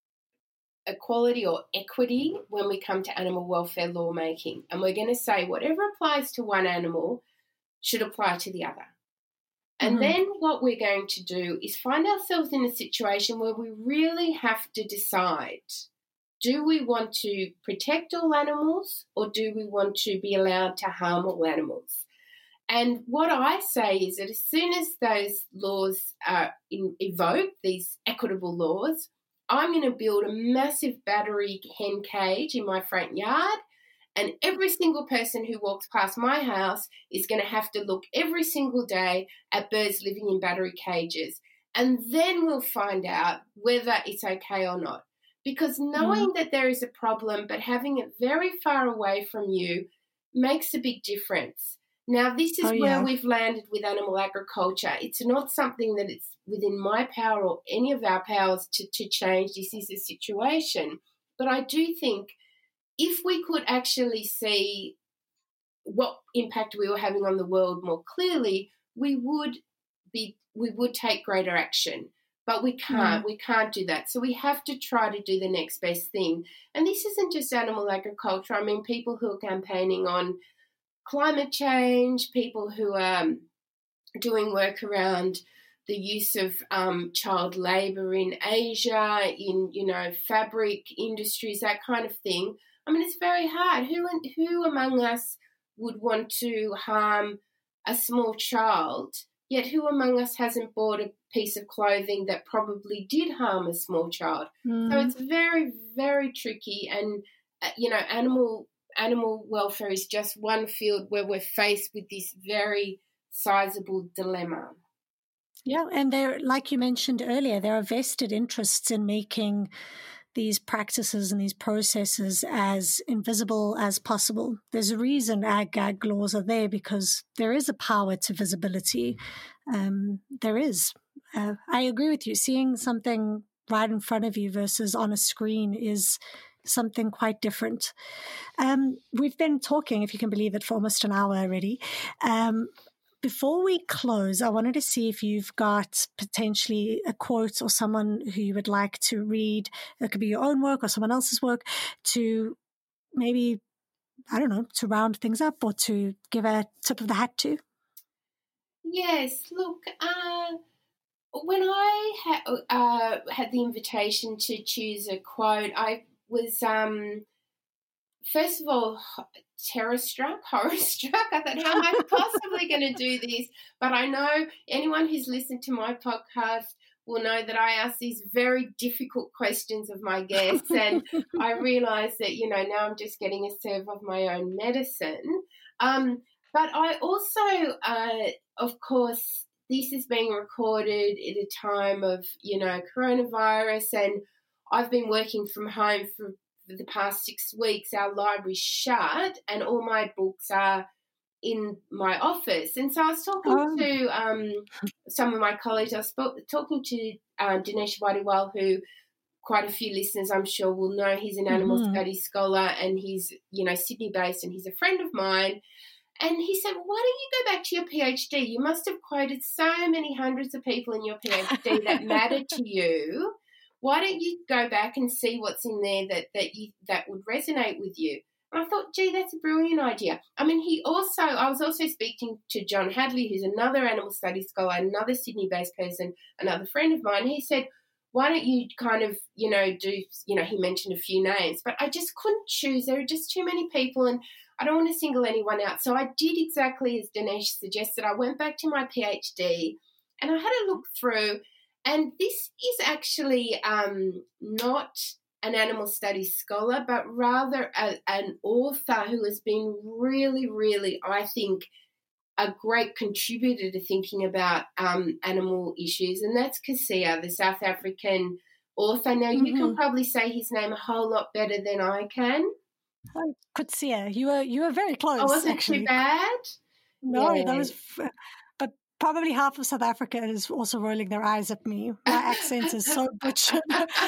equality or equity when we come to animal welfare lawmaking. And we're going to say whatever applies to one animal should apply to the other. And mm-hmm. then what we're going to do is find ourselves in a situation where we really have to decide, do we want to protect all animals or do we want to be allowed to harm all animals? And what I say is that as soon as those laws are in, evoked, these equitable laws, I'm going to build a massive battery hen cage in my front yard, and every single person who walks past my house is going to have to look every single day at birds living in battery cages. And then we'll find out whether it's okay or not. Because knowing mm. that there is a problem but having it very far away from you makes a big difference. Now, this is oh, yeah. where we've landed with animal agriculture. It's not something that it's within my power or any of our powers to, to change. This is a situation. But I do think if we could actually see what impact we were having on the world more clearly, we would be we would take greater action. But we can't. Mm. We can't do that. So we have to try to do the next best thing. And this isn't just animal agriculture. I mean, people who are campaigning on climate change, people who are doing work around the use of um, child labour in Asia, in, you know, fabric industries, that kind of thing. I mean, it's very hard. Who who among us would want to harm a small child? Yet who among us hasn't bought a piece of clothing that probably did harm a small child? Mm. So it's very, very tricky. And, uh, you know, animal animal welfare is just one field where we're faced with this very sizable dilemma. Yeah, and there, like you mentioned earlier, there are vested interests in making these practices and these processes as invisible as possible. There's a reason ag-gag laws are there, because there is a power to visibility. Um, there is. Uh, I agree with you. Seeing something right in front of you versus on a screen is something quite different. Um, we've been talking, if you can believe it, for almost an hour already. Um, Before we close, I wanted to see if you've got potentially a quote or someone who you would like to read. It could be your own work or someone else's work, to maybe, I don't know, to round things up or to give a tip of the hat to. Yes, look, uh, when I ha- uh, had the invitation to choose a quote, I was, um, first of all, terror-struck, horror-struck. I thought, how am I possibly going to do this? But I know anyone who's listened to my podcast will know that I ask these very difficult questions of my guests, and I realise that, you know, now I'm just getting a serve of my own medicine. Um, but I also, uh, of course, this is being recorded at a time of, you know, coronavirus, and I've been working from home for the past six weeks. Our library's shut and all my books are in my office. And so I was talking oh. to um, some of my colleagues. I was sp- talking to uh, Dinesh Wadiwal, who quite a few listeners I'm sure will know. He's an animal mm-hmm. studies scholar, and he's, you know, Sydney-based, and he's a friend of mine. And he said, why don't you go back to your PhD? You must have quoted so many hundreds of people in your PhD that mattered to you. Why don't you go back and see what's in there that that you that would resonate with you? And I thought, gee, that's a brilliant idea. I mean, he also, I was also speaking to John Hadley, who's another animal studies scholar, another Sydney-based person, another friend of mine. He said, why don't you kind of, you know, do, you know, he mentioned a few names, but I just couldn't choose. There are just too many people and I don't want to single anyone out. So I did exactly as Dinesh suggested. I went back to my PhD and I had a look through, and this is actually um, not an animal studies scholar, but rather a, an author who has been really, really, I think, a great contributor to thinking about um, animal issues, and that's Coetzee, the South African author. Now, mm-hmm. you can probably say his name a whole lot better than I can. Oh, Coetzee, you were you were very close. Oh, wasn't actually. too bad? No, yeah. that was. But probably half of South Africa is also rolling their eyes at me. My accent is so butchered.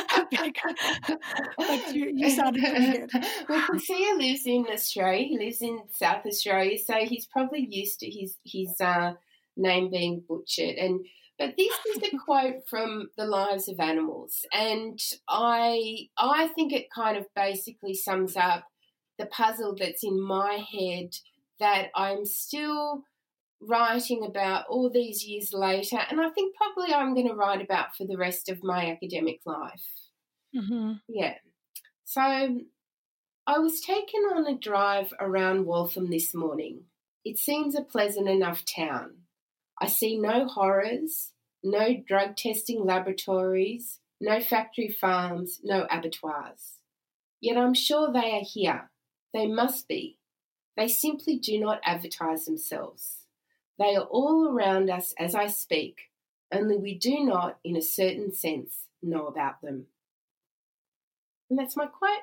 But you, you sounded pretty good. Well, Coetzee lives in Australia. He lives in South Australia, so he's probably used to his his uh, name being butchered. And but this is a quote from The Lives of Animals, and I I think it kind of basically sums up the puzzle that's in my head that I'm still writing about all these years later, and I think probably I'm going to write about for the rest of my academic life. Mm-hmm. Yeah. So I was taken on a drive around Waltham this morning. It seems a pleasant enough town. I see no horrors, no drug testing laboratories, no factory farms, no abattoirs. Yet I'm sure they are here. They must be. They simply do not advertise themselves. They are all around us as I speak, only we do not, in a certain sense, know about them. And that's my quote.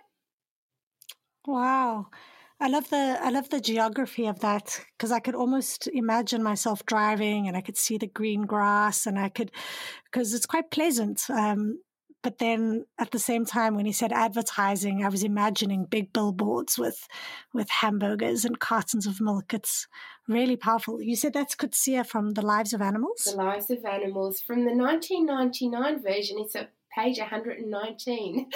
Wow. I love the I love the geography of that, because I could almost imagine myself driving and I could see the green grass, and I could, because it's quite pleasant. Um, but then at the same time, when he said advertising, I was imagining big billboards with with hamburgers and cartons of milk. It's really powerful. You said that's Coetzee from The Lives of Animals? The Lives of Animals. From the nineteen ninety-nine version, it's a page one hundred nineteen.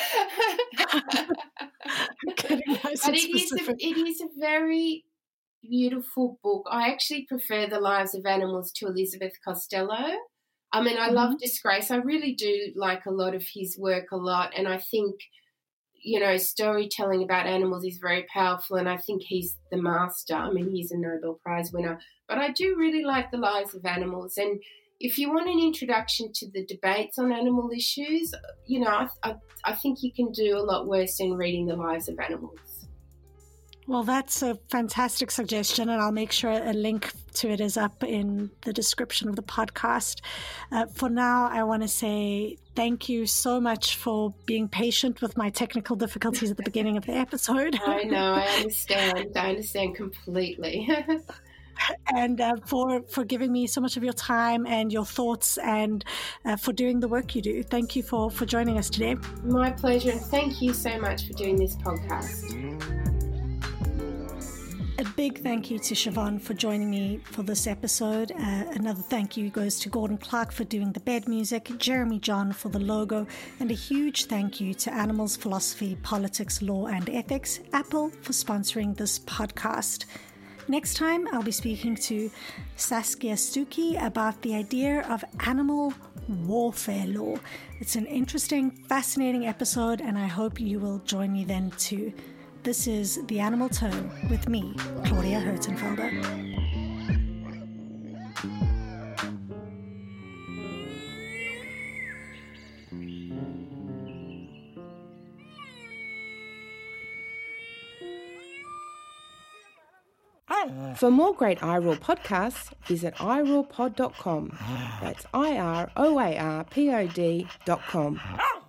Nice but it is, a, it is a very beautiful book. I actually prefer The Lives of Animals to Elizabeth Costello. I mean, I mm-hmm. love Disgrace. I really do like a lot of his work a lot, and I think, you know, storytelling about animals is very powerful, and I think he's the master. I mean, he's a Nobel Prize winner. But I do really like The Lives of Animals, and if you want an introduction to the debates on animal issues, you know, I, I, I think you can do a lot worse than reading The Lives of Animals. Well, that's a fantastic suggestion, and I'll make sure a link to it is up in the description of the podcast. Uh, for now, I want to say thank you so much for being patient with my technical difficulties at the beginning of the episode. I know, I understand. I understand completely. And uh, for, for giving me so much of your time and your thoughts, and uh, for doing the work you do. Thank you for, for joining us today. My pleasure, and thank you so much for doing this podcast. A big thank you to Siobhan for joining me for this episode. Uh, another thank you goes to Gordon Clark for doing the bed music, Jeremy John for the logo, and a huge thank you to Animals Philosophy, Politics, Law and Ethics, Apple, for sponsoring this podcast. Next time, I'll be speaking to Saskia Stuckey about the idea of animal warfare law. It's an interesting, fascinating episode, and I hope you will join me then too. This is The Animal Tone with me, Claudia Hertenfelder. For more great I R O A R podcasts, visit i roar pod dot com. That's I R O A R P O D dot com.